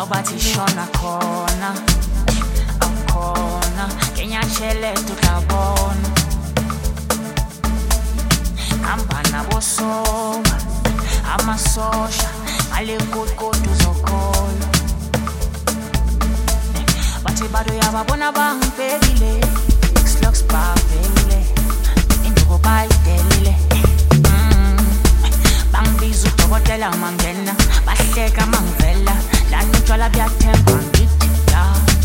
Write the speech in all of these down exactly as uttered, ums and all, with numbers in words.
bathi shona khona akhona ngenyatshele tutabona hamba nabo soba amasosha alekuqodo zokolo bathi bado yababona bangibhekile X-Lux babhekile induko bayidelile bangbiza udokotela mangena bahleka mangivela la nitshwala buyathemba ngithi la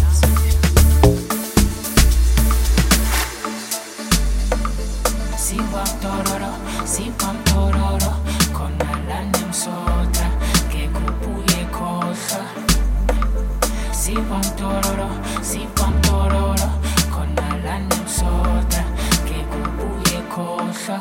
Siwa tororo siwa tororo khona la nemsotra ke kubuye khohla Siwa tororo siwa tororo khona la nemsotra ke kubuye khohla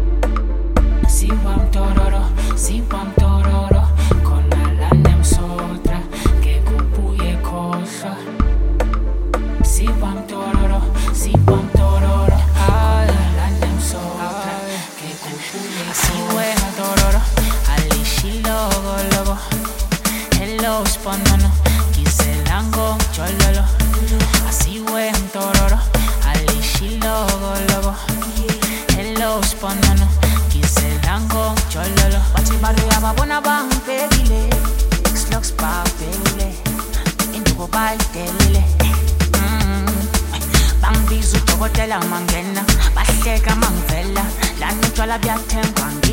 Siwam tororo, siwam tororo, khona la nemsotra ke kubuye khohla Siwam tororo, siwam tororo, khona la nemsotra ke kubuye Siwam tororo, alishilogo logo Hello spanano, kiselango chololo Asiwam tororo, alishilogo logo Hello spanano Kiselango chololo bathi bado yababona bangibhekile X-Lux babhekile induko bayidelile bangbiza udokotela mangena bahleka mangivela la nitshwala buyathemba